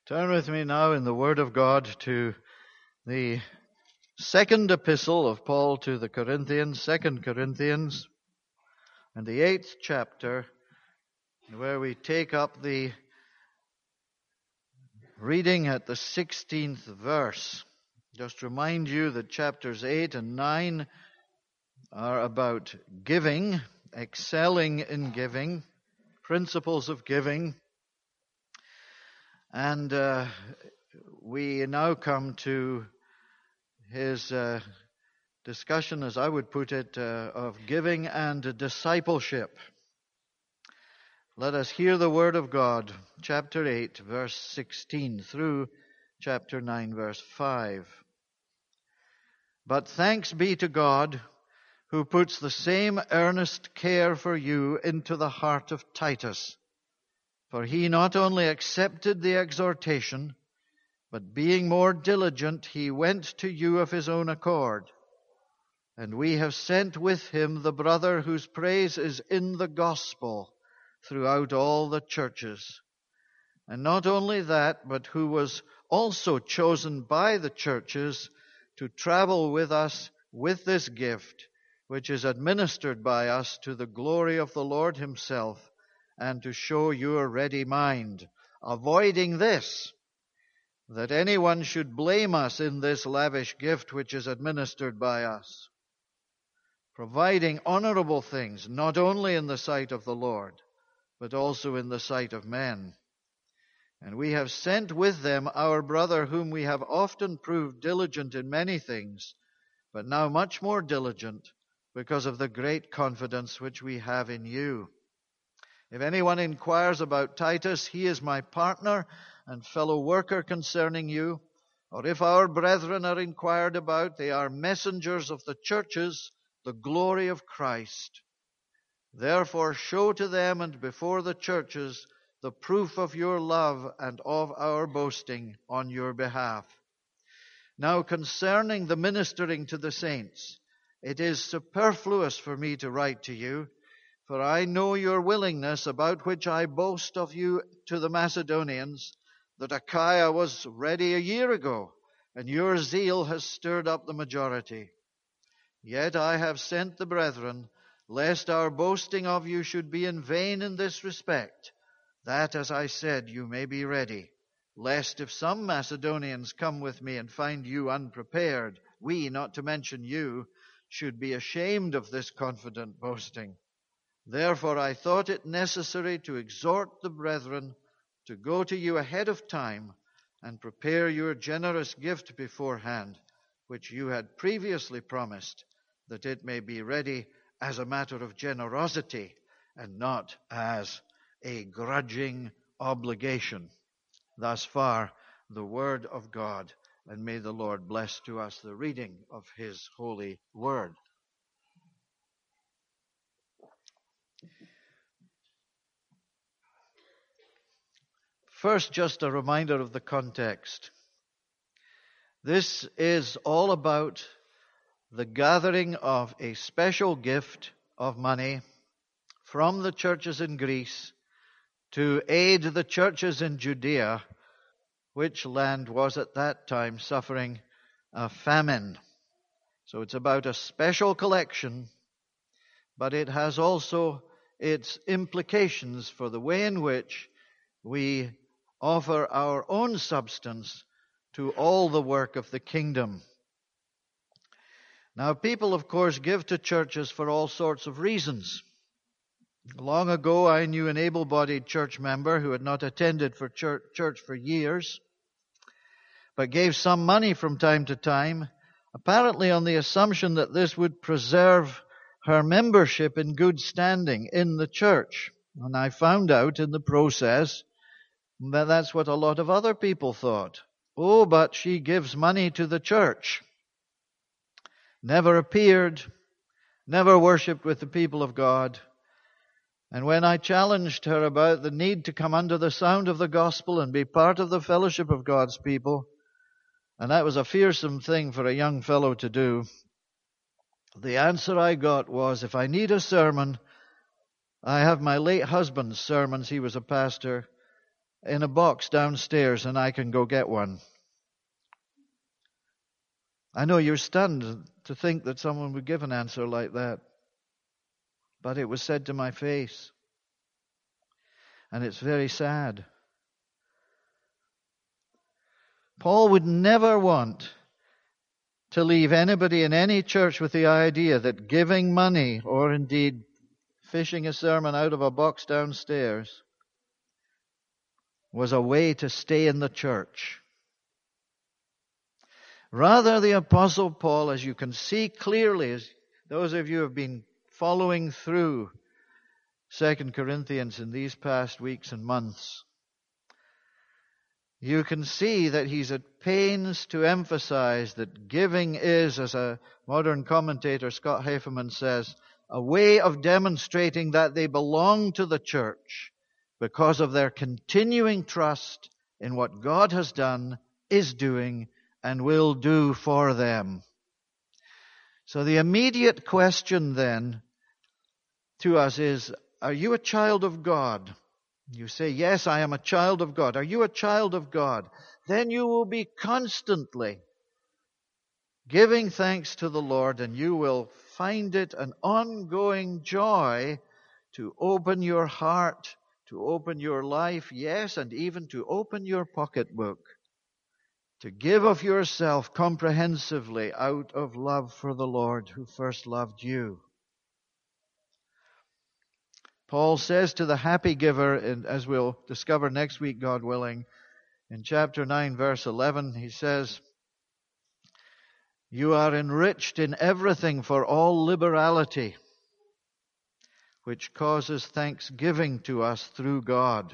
Turn with me now in the Word of God to the second epistle of Paul to the Corinthians, 2 Corinthians, and the 8th chapter, where we take up the reading at the 16th verse. Just remind you that chapters 8 and 9 are about giving, excelling in giving, principles of giving. And we now come to his discussion, as I would put it, of giving and discipleship. Let us hear the word of God, chapter 8, verse 16, through chapter 9, verse 5. But thanks be to God, who puts the same earnest care for you into the heart of Titus. For he not only accepted the exhortation, but being more diligent, he went to you of his own accord. And we have sent with him the brother whose praise is in the gospel throughout all the churches. And not only that, but who was also chosen by the churches to travel with us with this gift, which is administered by us to the glory of the Lord himself, and to show your ready mind, avoiding this, that anyone should blame us in this lavish gift which is administered by us, providing honorable things, not only in the sight of the Lord, but also in the sight of men. And we have sent with them our brother, whom we have often proved diligent in many things, but now much more diligent, because of the great confidence which we have in you. If anyone inquires about Titus, he is my partner and fellow worker concerning you. Or if our brethren are inquired about, they are messengers of the churches, the glory of Christ. Therefore show to them and before the churches the proof of your love and of our boasting on your behalf. Now concerning the ministering to the saints, it is superfluous for me to write to you, for I know your willingness, about which I boast of you to the Macedonians, that Achaia was ready a year ago, and your zeal has stirred up the majority. Yet I have sent the brethren, lest our boasting of you should be in vain in this respect, that, as I said, you may be ready, lest if some Macedonians come with me and find you unprepared, we, not to mention you, should be ashamed of this confident boasting. Therefore I thought it necessary to exhort the brethren to go to you ahead of time and prepare your generous gift beforehand, which you had previously promised, that it may be ready as a matter of generosity and not as a grudging obligation. Thus far, the word of God, and may the Lord bless to us the reading of his holy word. First, just a reminder of the context. This is all about the gathering of a special gift of money from the churches in Greece to aid the churches in Judea, which land was at that time suffering a famine. So it's about a special collection, but it has also its implications for the way in which we offer our own substance to all the work of the kingdom. Now, people, of course, give to churches for all sorts of reasons. Long ago, I knew an able-bodied church member who had not attended for church for years, but gave some money from time to time, apparently on the assumption that this would preserve her membership in good standing in the church. And I found out in the process that that's what a lot of other people thought. Oh, but she gives money to the church. Never appeared, never worshipped with the people of God. And when I challenged her about the need to come under the sound of the gospel and be part of the fellowship of God's people, and that was a fearsome thing for a young fellow to do, the answer I got was, if I need a sermon, I have my late husband's sermons, he was a pastor, in a box downstairs and I can go get one. I know you're stunned to think that someone would give an answer like that. But it was said to my face. And it's very sad. Paul would never want to leave anybody in any church with the idea that giving money, or indeed fishing a sermon out of a box downstairs, was a way to stay in the church. Rather, the Apostle Paul, as you can see clearly, as those of you who have been following through 2 Corinthians in these past weeks and months, you can see that he's at pains to emphasize that giving is, as a modern commentator, Scott Haferman, says, a way of demonstrating that they belong to the church because of their continuing trust in what God has done, is doing, and will do for them. So the immediate question then to us is, are you a child of God? You say, yes, I am a child of God. Are you a child of God? Then you will be constantly giving thanks to the Lord, and you will find it an ongoing joy to open your heart, to open your life, yes, and even to open your pocketbook, to give of yourself comprehensively out of love for the Lord who first loved you. Paul says to the happy giver, and as we'll discover next week, God willing, in chapter 9, verse 11, he says, you are enriched in everything for all liberality, which causes thanksgiving to us through God.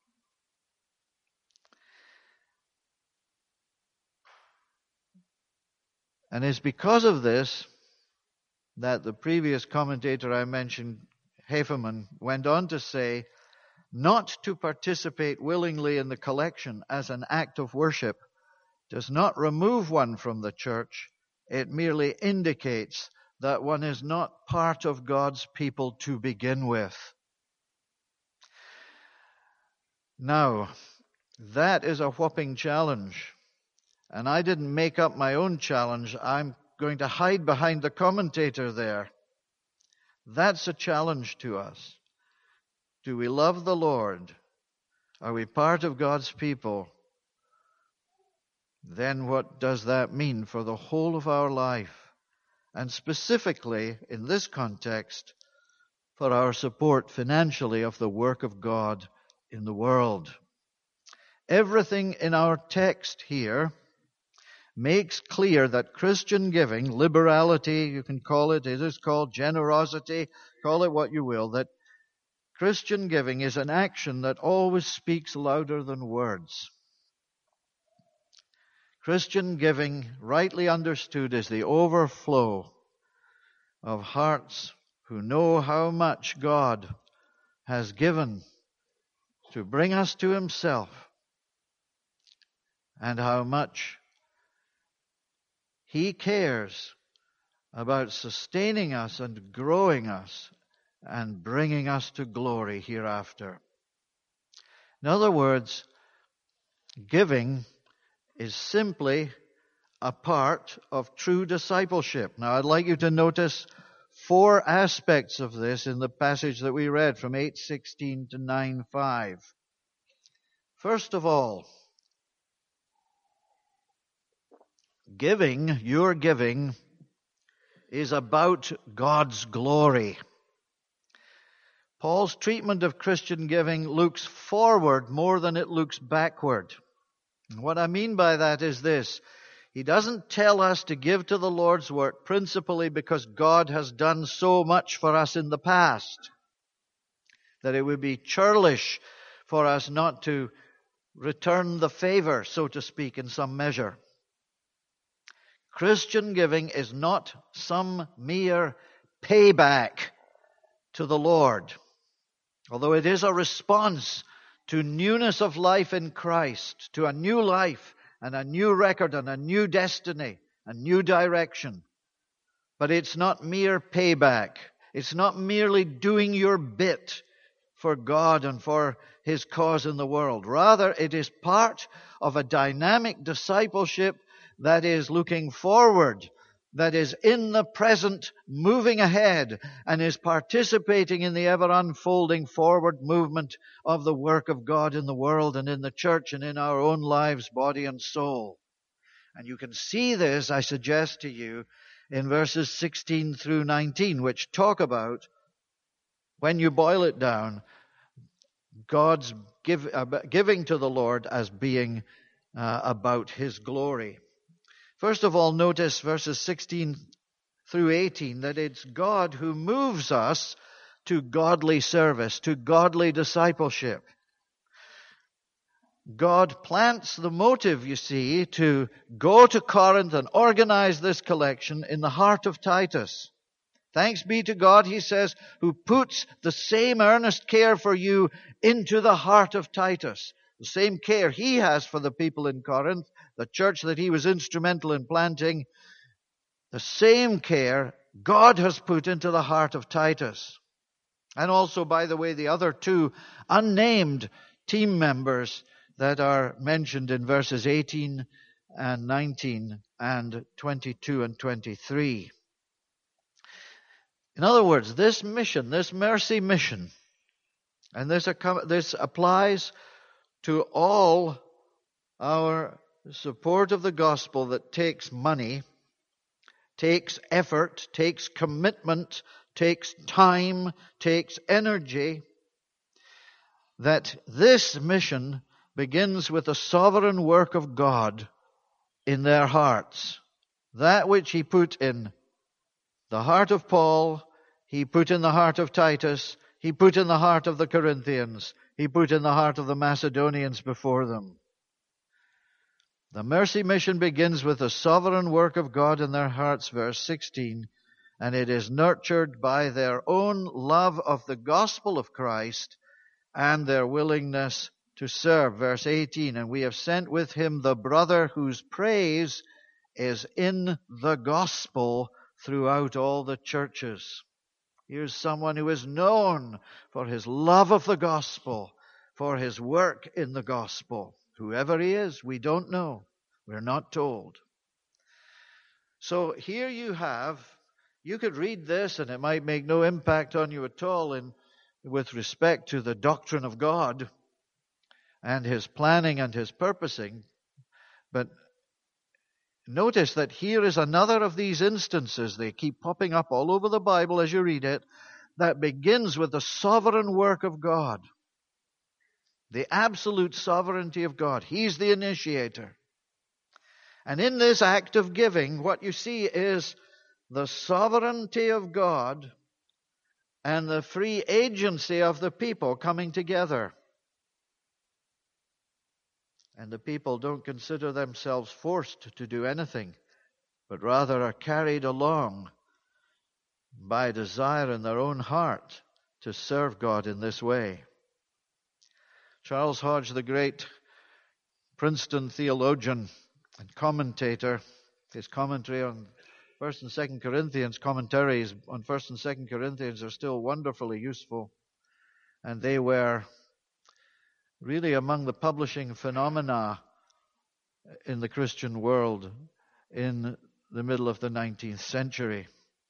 And it's because of this that the previous commentator I mentioned, Haferman, went on to say, not to participate willingly in the collection as an act of worship does not remove one from the church. It merely indicates that one is not part of God's people to begin with. Now, that is a whopping challenge. And I didn't make up my own challenge. I'm going to hide behind the commentator there. That's a challenge to us. Do we love the Lord? Are we part of God's people? Then what does that mean for the whole of our life? And specifically, in this context, for our support financially of the work of God in the world. Everything in our text here makes clear that Christian giving, liberality, you can call it, it is called generosity, call it what you will, that Christian giving is an action that always speaks louder than words. Christian giving, rightly understood, is the overflow of hearts who know how much God has given to bring us to Himself, and how much He cares about sustaining us and growing us and bringing us to glory hereafter. In other words, giving is simply a part of true discipleship. Now, I'd like you to notice 4 aspects of this in the passage that we read from 8:16 to 9:5. First of all, your giving, is about God's glory. Paul's treatment of Christian giving looks forward more than it looks backward. And what I mean by that is this. He doesn't tell us to give to the Lord's work principally because God has done so much for us in the past, that it would be churlish for us not to return the favor, so to speak, in some measure. Christian giving is not some mere payback to the Lord, although it is a response to newness of life in Christ, to a new life and a new record and a new destiny, a new direction. But it's not mere payback. It's not merely doing your bit for God and for His cause in the world. Rather, it is part of a dynamic discipleship that is looking forward, that is in the present, moving ahead, and is participating in the ever unfolding forward movement of the work of God in the world and in the church and in our own lives, body and soul. And you can see this, I suggest to you, in verses 16 through 19, which talk about, when you boil it down, God's giving to the Lord as being about His glory. First of all, notice verses 16 through 18, that it's God who moves us to godly service, to godly discipleship. God plants the motive, you see, to go to Corinth and organize this collection in the heart of Titus. Thanks be to God, he says, who puts the same earnest care for you into the heart of Titus. The same care he has for the people in Corinth, the church that he was instrumental in planting. The same care God has put into the heart of Titus. And also, by the way, the other two unnamed team members that are mentioned in verses 18 and 19 and 22 and 23. In other words, this mission, this mercy mission, and this applies to all our support of the gospel that takes money, takes effort, takes commitment, takes time, takes energy, that this mission begins with the sovereign work of God in their hearts. That which He put in the heart of Paul, He put in the heart of Titus, He put in the heart of the Corinthians, He put in the heart of the Macedonians before them. The mercy mission begins with the sovereign work of God in their hearts, verse 16, and it is nurtured by their own love of the gospel of Christ and their willingness to serve. Verse 18, and we have sent with him the brother whose praise is in the gospel throughout all the churches. Here's someone who is known for his love of the gospel, for his work in the gospel. Whoever he is, we don't know. We're not told. So here you could read this and it might make no impact on you at all with respect to the doctrine of God and His planning and His purposing. But notice that here is another of these instances, they keep popping up all over the Bible as you read it, that begins with the sovereign work of God. The absolute sovereignty of God. He's the initiator. And in this act of giving, what you see is the sovereignty of God and the free agency of the people coming together. And the people don't consider themselves forced to do anything, but rather are carried along by desire in their own heart to serve God in this way. Charles Hodge, the great Princeton theologian and commentator, his commentary on 1st and 2nd Corinthians, commentaries on 1st and 2nd Corinthians are still wonderfully useful. And they were really among the publishing phenomena in the Christian world in the middle of the 19th century.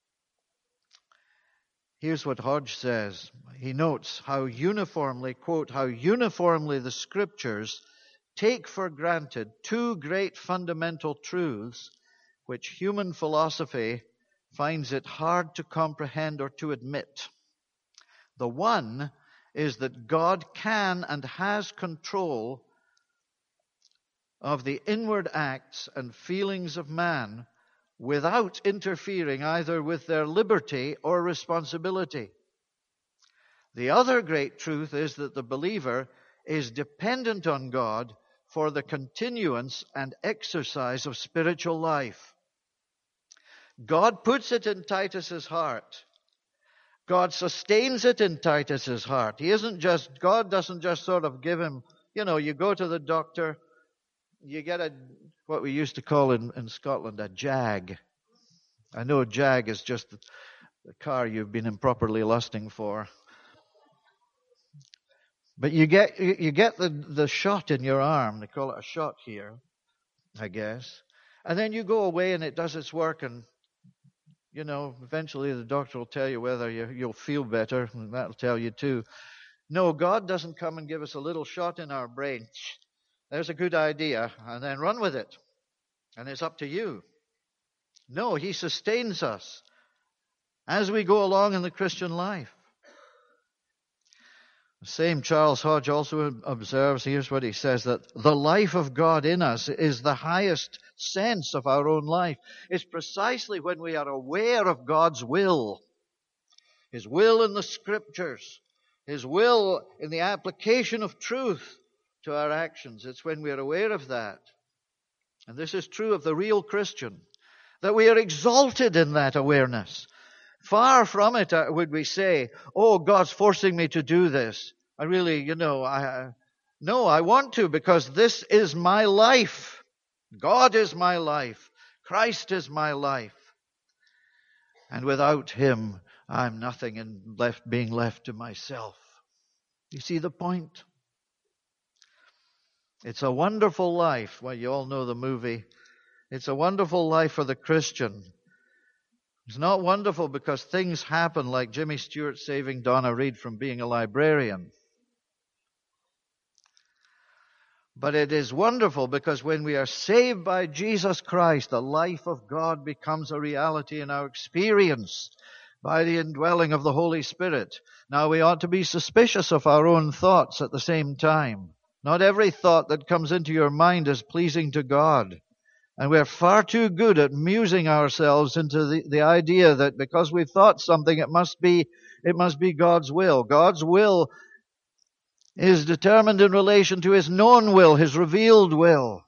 Here's what Hodge says. He notes how uniformly, quote, how uniformly the Scriptures take for granted two great fundamental truths which human philosophy finds it hard to comprehend or to admit. The one is that God can and has control of the inward acts and feelings of man without interfering either with their liberty or responsibility. The other great truth is that the believer is dependent on God for the continuance and exercise of spiritual life. God puts it in Titus's heart. God sustains it in Titus's heart. God doesn't just sort of give him, you go to the doctor, you get what we used to call in Scotland a jag. I know a jag is just the car you've been improperly lusting for. But you get the shot in your arm. They call it a shot here, I guess. And then you go away and it does its work, and eventually the doctor will tell you whether you'll feel better, and that'll tell you too. No, God doesn't come and give us a little shot in our brain. There's a good idea, and then run with it. And it's up to you. No, He sustains us as we go along in the Christian life. The same Charles Hodge also observes, here's what he says, that the life of God in us is the highest sense of our own life. It's precisely when we are aware of God's will, His will in the Scriptures, His will in the application of truth to our actions. It's when we are aware of that. And this is true of the real Christian, that we are exalted in that awareness. Far from it would we say, oh, God's forcing me to do this. I really, no, I want to because this is my life. God is my life. Christ is my life. And without Him, I'm nothing and being left to myself. You see the point? It's a wonderful life. Well, you all know the movie. It's a wonderful life for the Christian. It's not wonderful because things happen like Jimmy Stewart saving Donna Reed from being a librarian. But it is wonderful because when we are saved by Jesus Christ, the life of God becomes a reality in our experience by the indwelling of the Holy Spirit. Now, we ought to be suspicious of our own thoughts at the same time. Not every thought that comes into your mind is pleasing to God. And we're far too good at musing ourselves into the idea that because we've thought something, it must be God's will. God's will is determined in relation to His known will, His revealed will.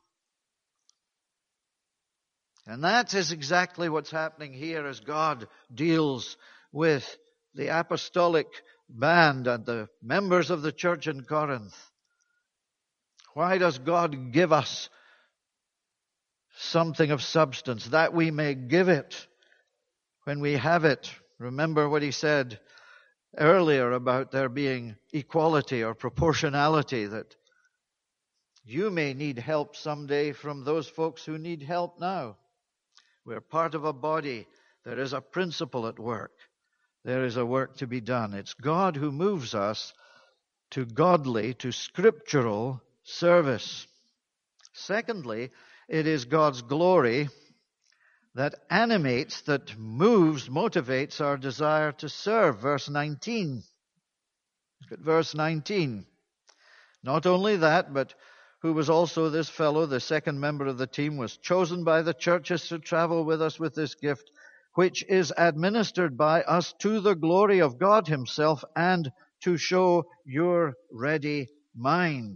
And that is exactly what's happening here as God deals with the apostolic band and the members of the church in Corinth. Why does God give us something of substance? That we may give it when we have it. Remember what He said earlier about there being equality or proportionality, that you may need help someday from those folks who need help now. We're part of a body. There is a principle at work. There is a work to be done. It's God who moves us to godly, to scriptural service. Secondly, it is God's glory that animates, that moves, motivates our desire to serve. Verse 19. Look at verse 19. Not only that, but who was also this fellow, the second member of the team, was chosen by the churches to travel with us with this gift, which is administered by us to the glory of God Himself and to show your ready mind.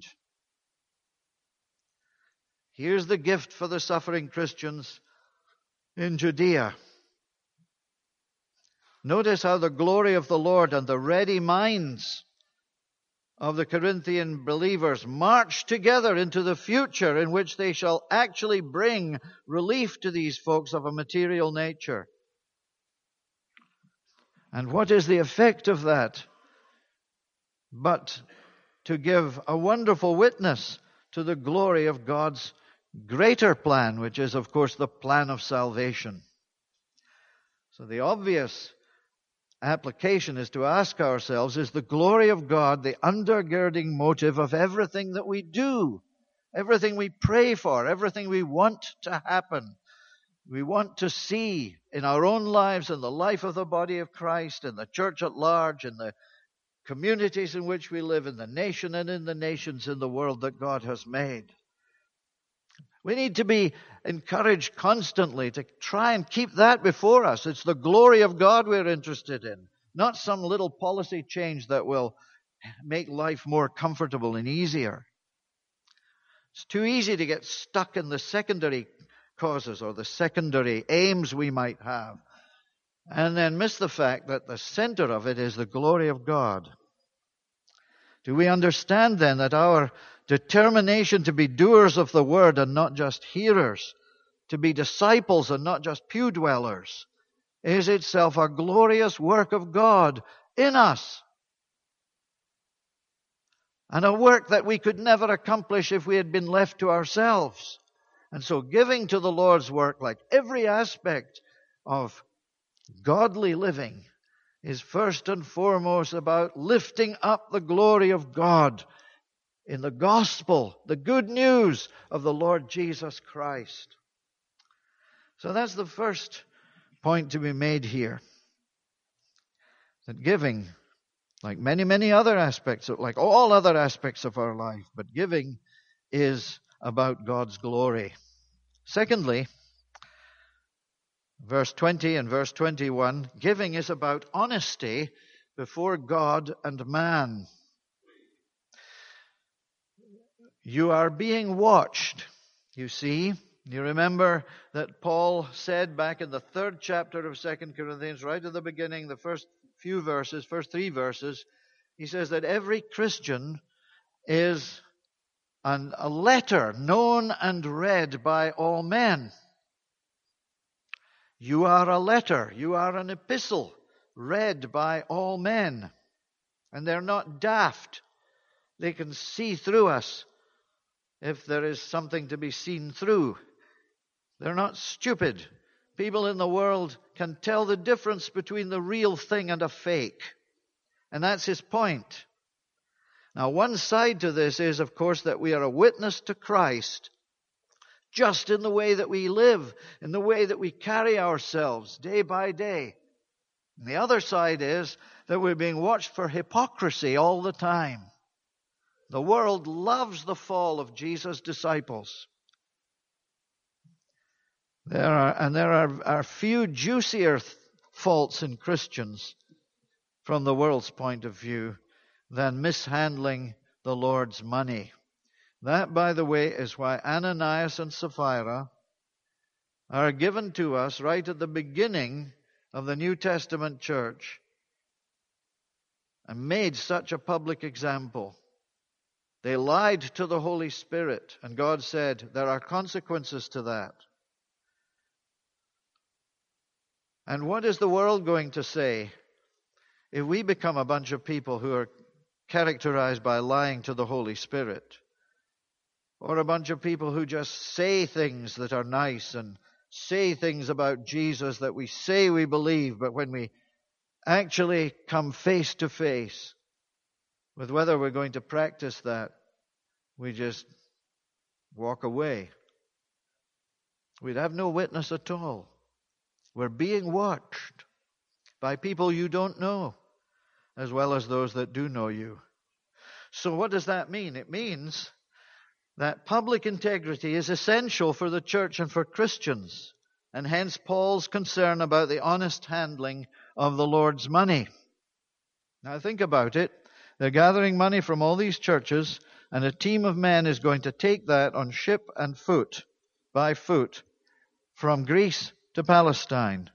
Here's the gift for the suffering Christians in Judea. Notice how the glory of the Lord and the ready minds of the Corinthian believers march together into the future in which they shall actually bring relief to these folks of a material nature. And what is the effect of that? But to give a wonderful witness to the glory of God's greater plan, which is, of course, the plan of salvation. So the obvious application is to ask ourselves, is the glory of God the undergirding motive of everything that we do? Everything we pray for, everything we want to happen, we want to see in our own lives, in the life of the body of Christ, in the church at large, in the communities in which we live, in the nation and in the nations in the world that God has made. We need to be encouraged constantly to try and keep that before us. It's the glory of God we're interested in, not some little policy change that will make life more comfortable and easier. It's too easy to get stuck in the secondary causes or the secondary aims we might have, and then miss the fact that the center of it is the glory of God. Do we understand then that our determination to be doers of the word and not just hearers, to be disciples and not just pew dwellers, is itself a glorious work of God in us? and a work that we could never accomplish if we had been left to ourselves. And so giving to the Lord's work, like every aspect of godly living, is first and foremost about lifting up the glory of God in the gospel, the good news of the Lord Jesus Christ. So that's the first point to be made here. That giving, like many other aspects, like all other aspects of our life, but giving is about God's glory. Secondly, verse 20 and verse 21, giving is about honesty before God and man. You are being watched, you see. You remember that Paul said back in the 3rd chapter of 2 Corinthians, right at the beginning, the first 3 verses, he says that every Christian is a letter known and read by all men. You are a letter, you are an epistle read by all men. And they're not daft. They can see through us if there is something to be seen through. They're not stupid. People in the world can tell the difference between the real thing and a fake. And that's his point. Now, one side to this is, of course, that we are a witness to Christ just in the way that we live, in the way that we carry ourselves day by day. And the other side is that we're being watched for hypocrisy all the time. The world loves the fall of Jesus' disciples. There are few juicier faults in Christians from the world's point of view than mishandling the Lord's money. That, by the way, is why Ananias and Sapphira are given to us right at the beginning of the New Testament church and made such a public example. They lied to the Holy Spirit, and God said there are consequences to that. And what is the world going to say if we become a bunch of people who are characterized by lying to the Holy Spirit? Or a bunch of people who just say things that are nice and say things about Jesus that we say we believe, but when we actually come face to face with whether we're going to practice that, we just walk away. We'd have no witness at all. We're being watched by people you don't know, as well as those that do know you. So what does that mean? It means that public integrity is essential for the church and for Christians, and hence Paul's concern about the honest handling of the Lord's money. Now think about it. They're gathering money from all these churches, and a team of men is going to take that on ship and foot, by foot, from Greece to Palestine.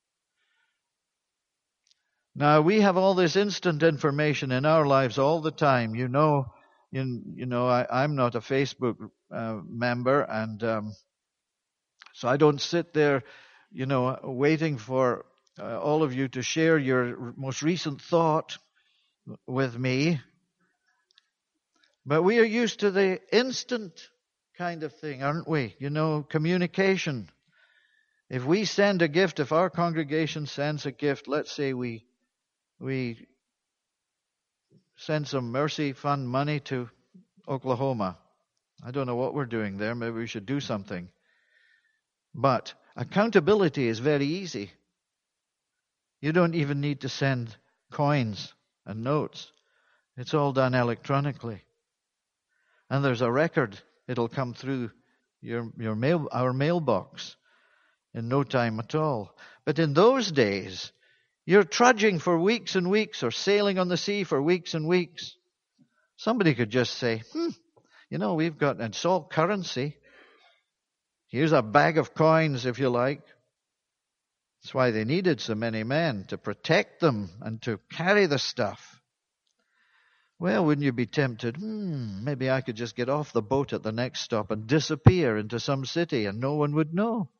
Now, we have all this instant information in our lives all the time. I'm not a Facebook member, and so I don't sit there, waiting for all of you to share your most recent thought with me. But we are used to the instant kind of thing, aren't we? Communication. If we send a gift, if our congregation sends a gift, let's say we send some Mercy Fund money to Oklahoma. I don't know what we're doing there. Maybe we should do something. But accountability is very easy. You don't even need to send coins and notes. It's all done electronically. And there's a record. It'll come through our mailbox in no time at all. But in those days, you're trudging for weeks and weeks or sailing on the sea for weeks and weeks. Somebody could just say, we've got, it's all currency. Here's a bag of coins, if you like. That's why they needed so many men, to protect them and to carry the stuff. Well, wouldn't you be tempted? Maybe I could just get off the boat at the next stop and disappear into some city and no one would know.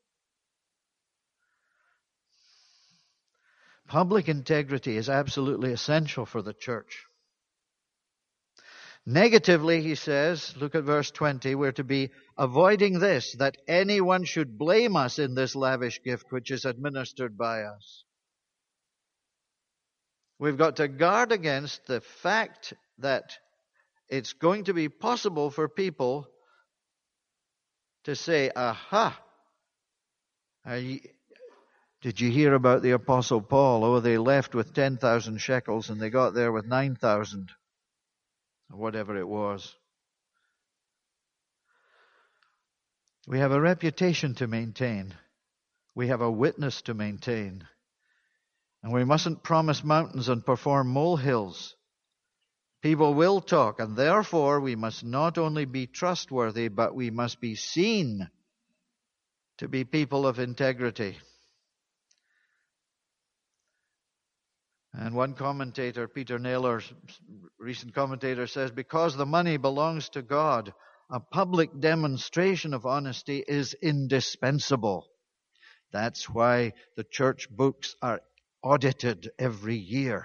Public integrity is absolutely essential for the church. Negatively, he says, look at verse 20, we're to be avoiding this, that anyone should blame us in this lavish gift which is administered by us. We've got to guard against the fact that it's going to be possible for people to say, aha, did you hear about the Apostle Paul? Oh, they left with 10,000 shekels and they got there with 9,000. Or whatever it was. We have a reputation to maintain. We have a witness to maintain. And we mustn't promise mountains and perform molehills. People will talk, and therefore we must not only be trustworthy, but we must be seen to be people of integrity. And one commentator, Peter Naylor, recent commentator, says, because the money belongs to God, a public demonstration of honesty is indispensable. That's why the church books are audited every year.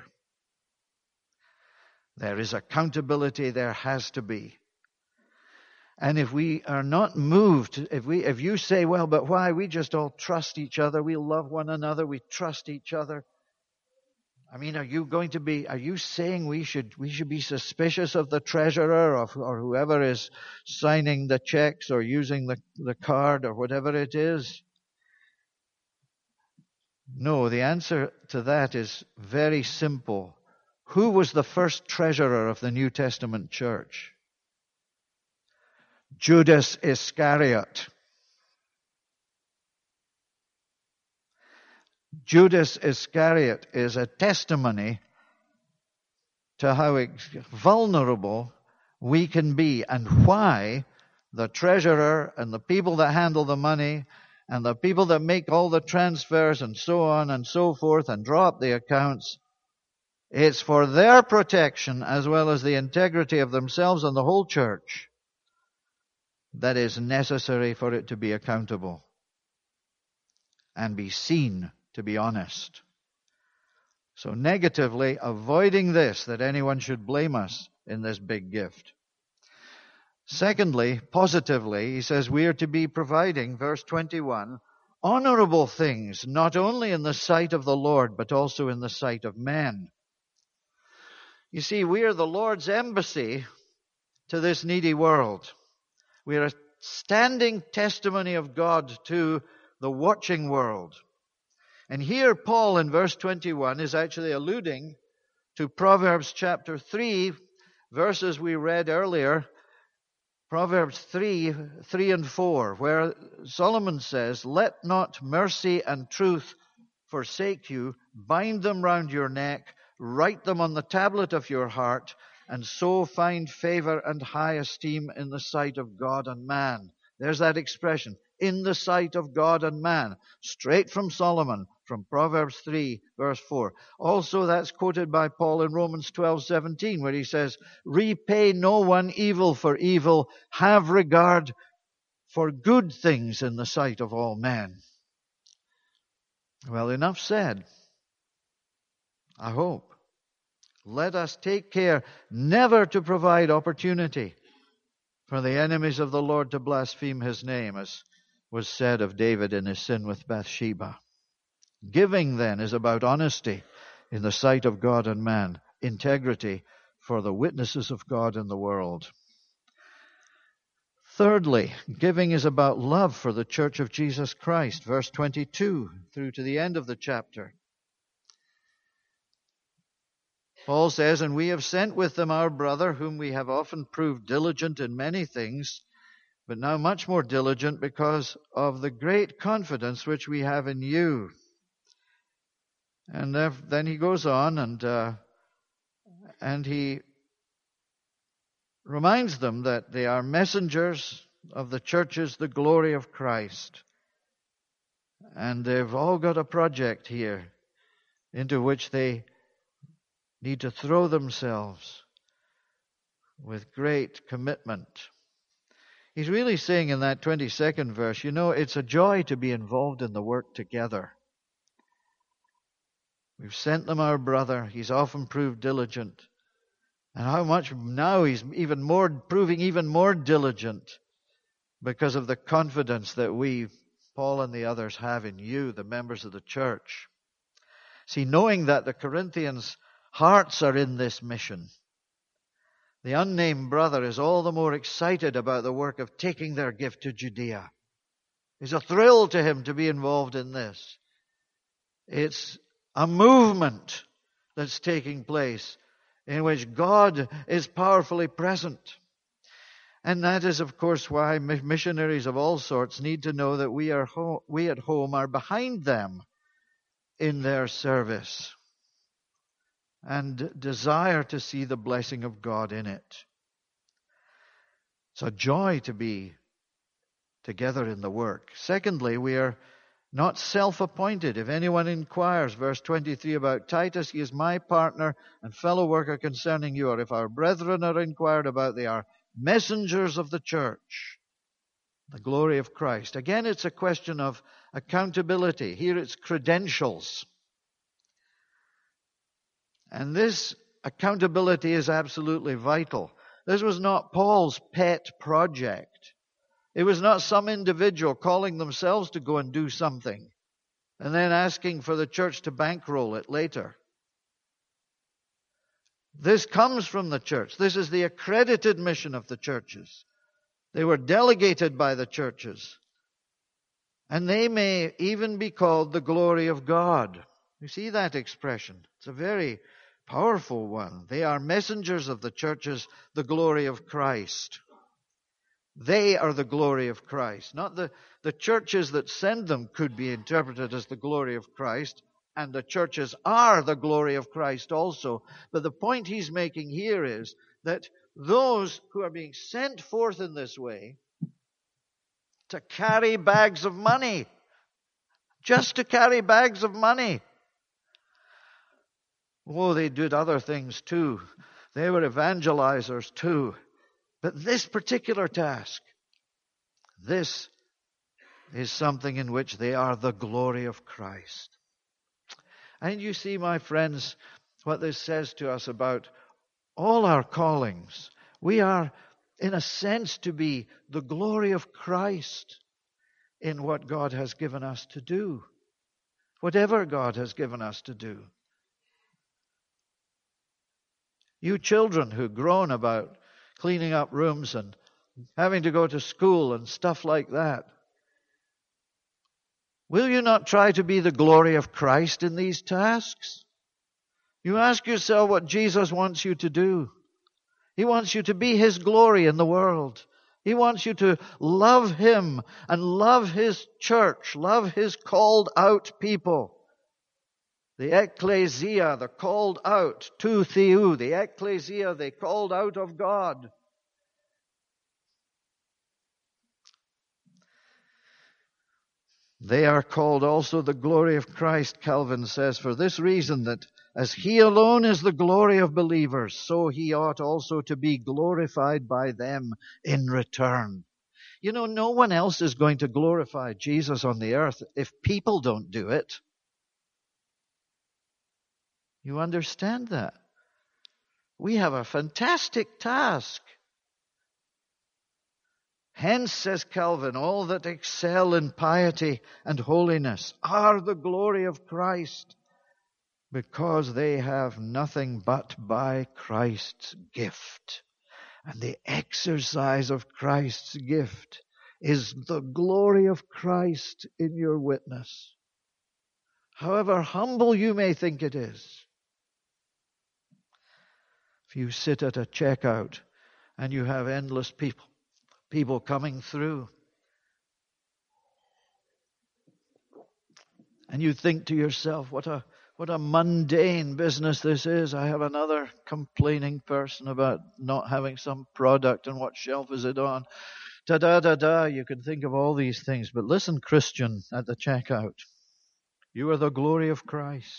There is accountability, there has to be. And if we are not moved, if you say, well, but why? We just all trust each other, we love one another, we trust each other. I mean, are you saying we should be suspicious of the treasurer or whoever is signing the checks or using the card or whatever it is? No, the answer to that is very simple. Who was the first treasurer of the New Testament church? Judas Iscariot. Judas Iscariot is a testimony to how vulnerable we can be and why the treasurer and the people that handle the money and the people that make all the transfers and so on and so forth and draw up the accounts, it's for their protection as well as the integrity of themselves and the whole church that is necessary for it to be accountable and be seen to be honest. So negatively, avoiding this, that anyone should blame us in this big gift. Secondly, positively, he says we are to be providing, verse 21, honorable things, not only in the sight of the Lord, but also in the sight of men. You see, we are the Lord's embassy to this needy world. We are a standing testimony of God to the watching world. And here Paul in verse 21 is actually alluding to Proverbs chapter 3, verses we read earlier, Proverbs 3 and 4, where Solomon says, let not mercy and truth forsake you, bind them round your neck, write them on the tablet of your heart, and so find favor and high esteem in the sight of God and man. There's that expression, in the sight of God and man, straight from Solomon, from Proverbs 3, verse 4. Also, that's quoted by Paul in Romans 12:17, where he says, repay no one evil for evil, have regard for good things in the sight of all men. Well, enough said, I hope. Let us take care never to provide opportunity for the enemies of the Lord to blaspheme his name, as was said of David in his sin with Bathsheba. Giving, then, is about honesty in the sight of God and man, integrity for the witnesses of God in the world. Thirdly, giving is about love for the church of Jesus Christ, verse 22 through to the end of the chapter. Paul says, and we have sent with them our brother, whom we have often proved diligent in many things, but now much more diligent because of the great confidence which we have in you. And then he goes on and he reminds them that they are messengers of the churches, the glory of Christ. And they've all got a project here into which they need to throw themselves with great commitment. He's really saying in that 22nd verse, it's a joy to be involved in the work together. We've sent them our brother. He's often proved diligent. And how much now he's proving even more diligent because of the confidence that we, Paul and the others, have in you, the members of the church. See, knowing that the Corinthians' hearts are in this mission, the unnamed brother is all the more excited about the work of taking their gift to Judea. It's a thrill to him to be involved in this. It's a movement that's taking place in which God is powerfully present. And that is, of course, why missionaries of all sorts need to know that we at home are behind them in their service and desire to see the blessing of God in it. It's a joy to be together in the work. Secondly, we are not self-appointed. If anyone inquires, verse 23, about Titus, he is my partner and fellow worker concerning you. Or if our brethren are inquired about, they are messengers of the church, the glory of Christ. Again, it's a question of accountability. Here it's credentials. And this accountability is absolutely vital. This was not Paul's pet project. It was not some individual calling themselves to go and do something and then asking for the church to bankroll it later. This comes from the church. This is the accredited mission of the churches. They were delegated by the churches. And they may even be called the glory of God. You see that expression? It's a very powerful one. They are messengers of the churches, the glory of Christ. They are the glory of Christ. Not the churches that send them could be interpreted as the glory of Christ, and the churches are the glory of Christ also. But the point he's making here is that those who are being sent forth in this way to carry bags of money, just to carry bags of money. Oh, they did other things too. They were evangelizers too. But this particular task, this is something in which they are the glory of Christ. And you see, my friends, what this says to us about all our callings. We are, in a sense, to be the glory of Christ in what God has given us to do. Whatever God has given us to do. You children who groan about cleaning up rooms and having to go to school and stuff like that, will you not try to be the glory of Christ in these tasks? You ask yourself what Jesus wants you to do. He wants you to be His glory in the world. He wants you to love Him and love His church, love His called out people. The ecclesia, the called out, to theou, the ecclesia, they called out of God. They are called also the glory of Christ, Calvin says, for this reason, that as He alone is the glory of believers, so He ought also to be glorified by them in return. You know, no one else is going to glorify Jesus on the earth if people don't do it. You understand that? We have a fantastic task. Hence, says Calvin, all that excel in piety and holiness are the glory of Christ, because they have nothing but by Christ's gift. And the exercise of Christ's gift is the glory of Christ in your witness. However humble you may think it is. If you sit at a checkout and you have endless people coming through, and you think to yourself, what a mundane business this is. I have another complaining person about not having some product and what shelf is it on. Da-da-da-da. You can think of all these things. But listen, Christian, at the checkout, you are the glory of Christ.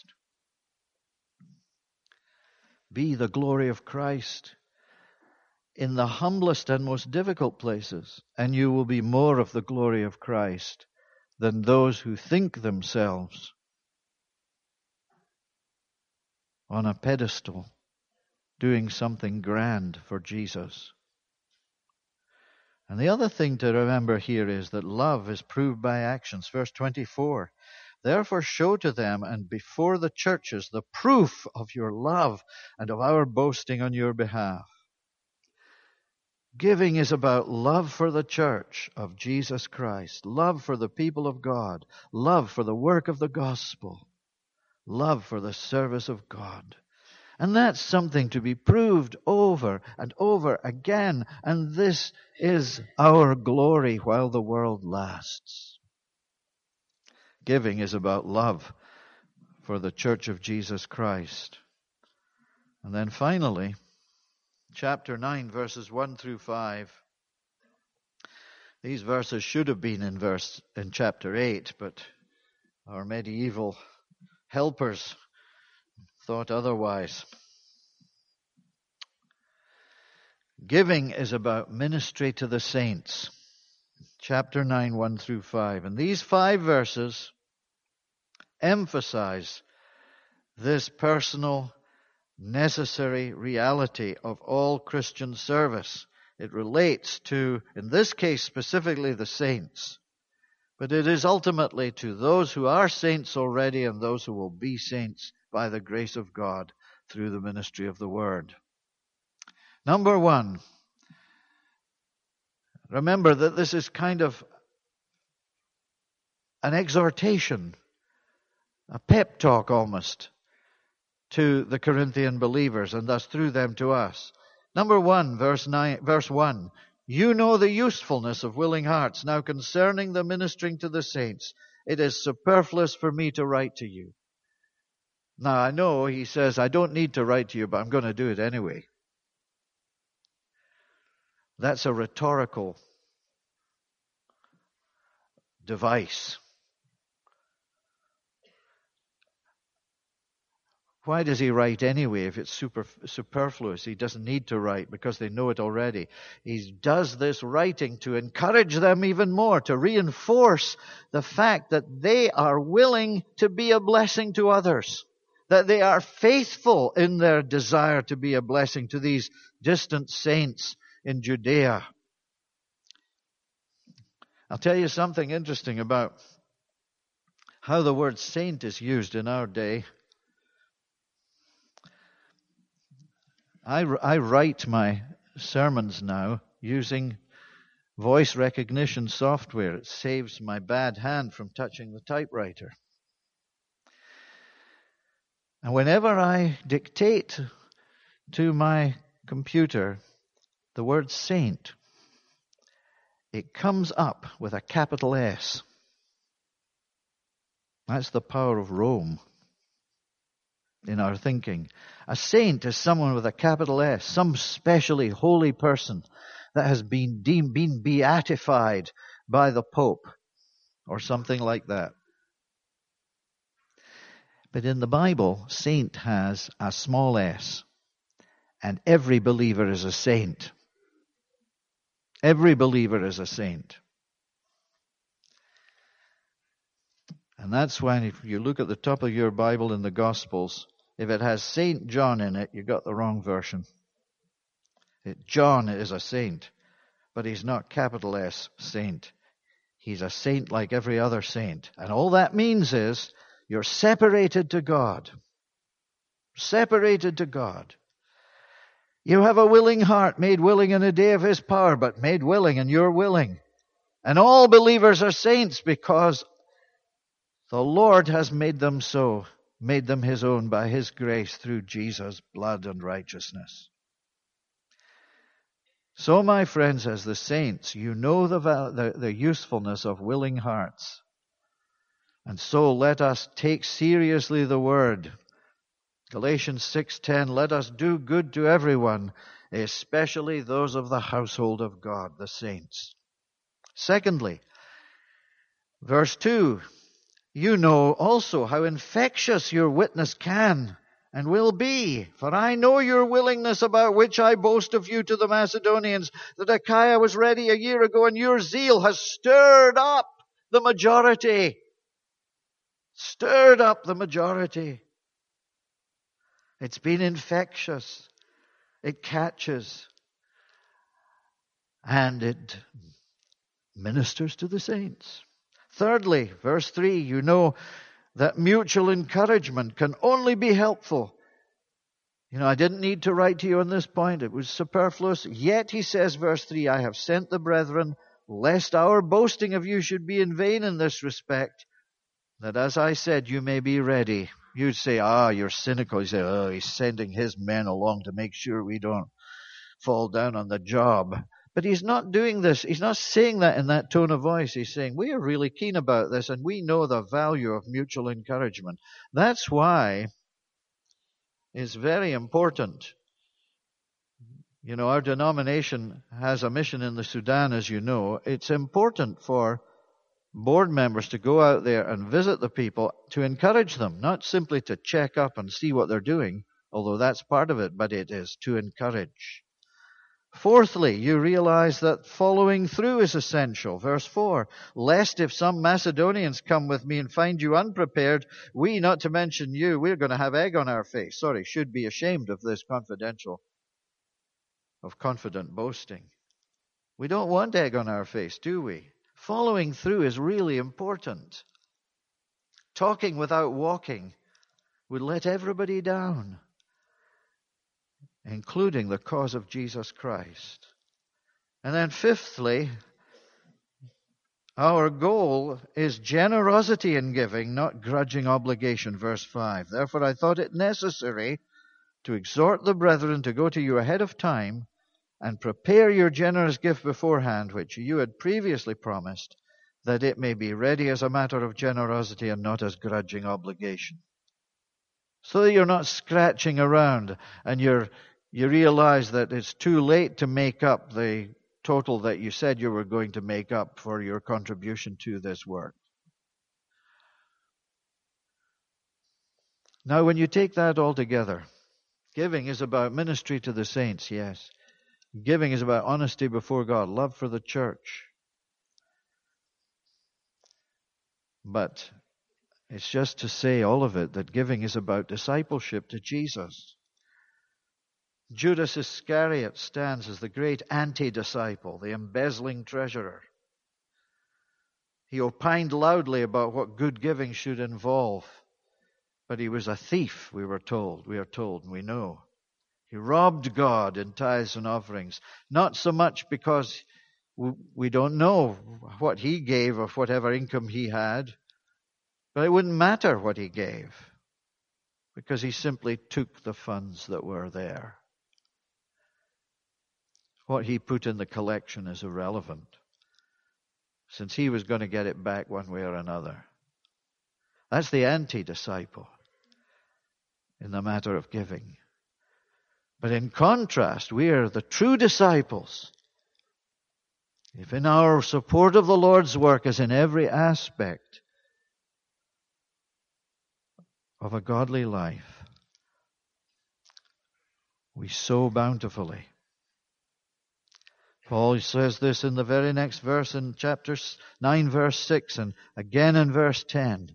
Be the glory of Christ in the humblest and most difficult places, and you will be more of the glory of Christ than those who think themselves on a pedestal doing something grand for Jesus. And the other thing to remember here is that love is proved by actions. Verse 24, therefore show to them and before the churches the proof of your love and of our boasting on your behalf. Giving is about love for the church of Jesus Christ, love for the people of God, love for the work of the gospel, love for the service of God. And that's something to be proved over and over again. And this is our glory while the world lasts. Giving is about love for the church of Jesus Christ. And then finally, chapter 9, verses 1 through 5. These verses should have been in chapter 8, but our medieval helpers thought otherwise. Giving is about ministry to the saints. Chapter 9, 1 through 5. And these 5 verses emphasize this personal, necessary reality of all Christian service. It relates to, in this case specifically, the saints. But it is ultimately to those who are saints already and those who will be saints by the grace of God through the ministry of the Word. Number 1, remember that this is kind of an exhortation, a pep talk almost, to the Corinthian believers and thus through them to us. Number 1, verse 1, you know the usefulness of willing hearts. Now concerning the ministering to the saints, it is superfluous for me to write to you. Now I know he says, I don't need to write to you, but I'm going to do it anyway. That's a rhetorical device. Why does he write anyway if it's superfluous? He doesn't need to write because they know it already. He does this writing to encourage them even more, to reinforce the fact that they are willing to be a blessing to others, that they are faithful in their desire to be a blessing to these distant saints in Judea. I'll tell you something interesting about how the word saint is used in our day. I write my sermons now using voice recognition software. It saves my bad hand from touching the typewriter. And whenever I dictate to my computer the word saint, it comes up with a capital S. That's the power of Rome in our thinking. A saint is someone with a capital S, some specially holy person that has been beatified by the Pope or something like that. But in the Bible, saint has a small s, and every believer is a saint. Every believer is a saint. And that's when, if you look at the top of your Bible in the Gospels, if it has Saint John in it, you got the wrong version. John is a saint, but he's not capital S saint. He's a saint like every other saint. And all that means is you're separated to God. Separated to God. You have a willing heart, made willing in a day of His power, but made willing and you're willing. And all believers are saints because the Lord has made them so, made them His own by His grace through Jesus' blood and righteousness. So, my friends, as the saints, you know the usefulness of willing hearts. And so let us take seriously the word. Galatians 6:10, let us do good to everyone, especially those of the household of God, the saints. Secondly, verse 2, you know also how infectious your witness can and will be. For I know your willingness, about which I boast of you to the Macedonians, that Achaia was ready a year ago, and your zeal has stirred up the majority. Stirred up the majority. It's been infectious. It catches. And it ministers to the saints. Thirdly, verse 3, you know that mutual encouragement can only be helpful. I didn't need to write to you on this point. It was superfluous. Yet, he says, verse 3, I have sent the brethren, lest our boasting of you should be in vain in this respect, that as I said, you may be ready. You'd say, you're cynical. You say, he's sending his men along to make sure we don't fall down on the job. But he's not doing this. He's not saying that in that tone of voice. He's saying, we are really keen about this, and we know the value of mutual encouragement. That's why it's very important. Our denomination has a mission in the Sudan, as you know. It's important for board members to go out there and visit the people, to encourage them, not simply to check up and see what they're doing, although that's part of it, but it is to encourage. Fourthly, you realize that following through is essential. Verse 4, lest if some Macedonians come with me and find you unprepared, we, not to mention you, we're going to have egg on our face. Should be ashamed of this confident boasting. We don't want egg on our face, do we? Following through is really important. Talking without walking would let everybody down, including the cause of Jesus Christ. And then fifthly, our goal is generosity in giving, not grudging obligation. Verse 5. Therefore I thought it necessary to exhort the brethren to go to you ahead of time and prepare your generous gift beforehand, which you had previously promised, that it may be ready as a matter of generosity and not as grudging obligation. So that you're not scratching around and you realize that it's too late to make up the total that you said you were going to make up for your contribution to this work. Now, when you take that all together, giving is about ministry to the saints, yes. Giving is about honesty before God, love for the church. But it's just to say all of it that giving is about discipleship to Jesus. Judas Iscariot stands as the great anti-disciple, the embezzling treasurer. He opined loudly about what good giving should involve, but he was a thief, we are told, and we know. He robbed God in tithes and offerings, not so much because we don't know what he gave of whatever income he had, but it wouldn't matter what he gave, because he simply took the funds that were there. What he put in the collection is irrelevant, since he was going to get it back one way or another. That's the anti-disciple in the matter of giving. But in contrast, we are the true disciples. If in our support of the Lord's work, as in every aspect of a godly life, we sow bountifully. Paul says this in the very next verse in chapter 9, verse 6, and again in verse 10.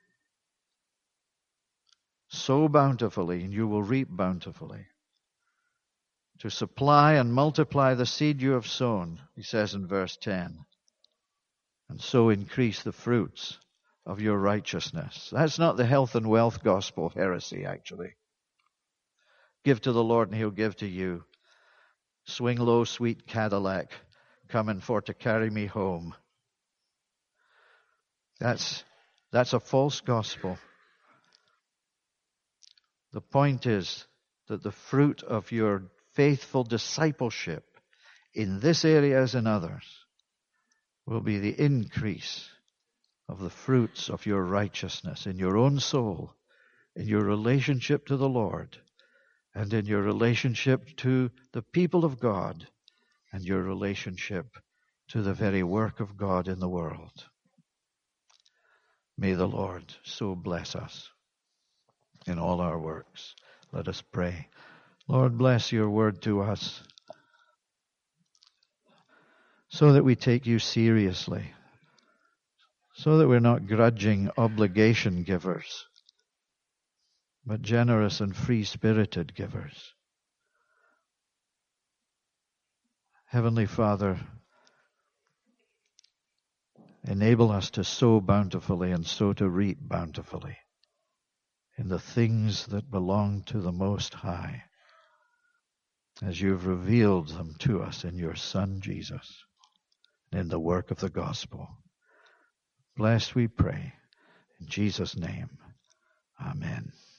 Sow bountifully, and you will reap bountifully. To supply and multiply the seed you have sown, he says in verse 10, and so increase the fruits of your righteousness. That's not the health and wealth gospel heresy, actually. Give to the Lord and he'll give to you. Swing low, sweet Cadillac, coming for to carry me home. That's a false gospel. The point is that the fruit of your faithful discipleship in this area as in others will be the increase of the fruits of your righteousness in your own soul, in your relationship to the Lord, and in your relationship to the people of God, and your relationship to the very work of God in the world. May the Lord so bless us in all our works. Let us pray. Lord, bless your word to us so that we take you seriously, so that we're not grudging obligation givers, but generous and free-spirited givers. Heavenly Father, enable us to sow bountifully and so to reap bountifully in the things that belong to the Most High, as you've revealed them to us in your Son Jesus and in the work of the gospel. Bless, we pray, in Jesus' name. Amen.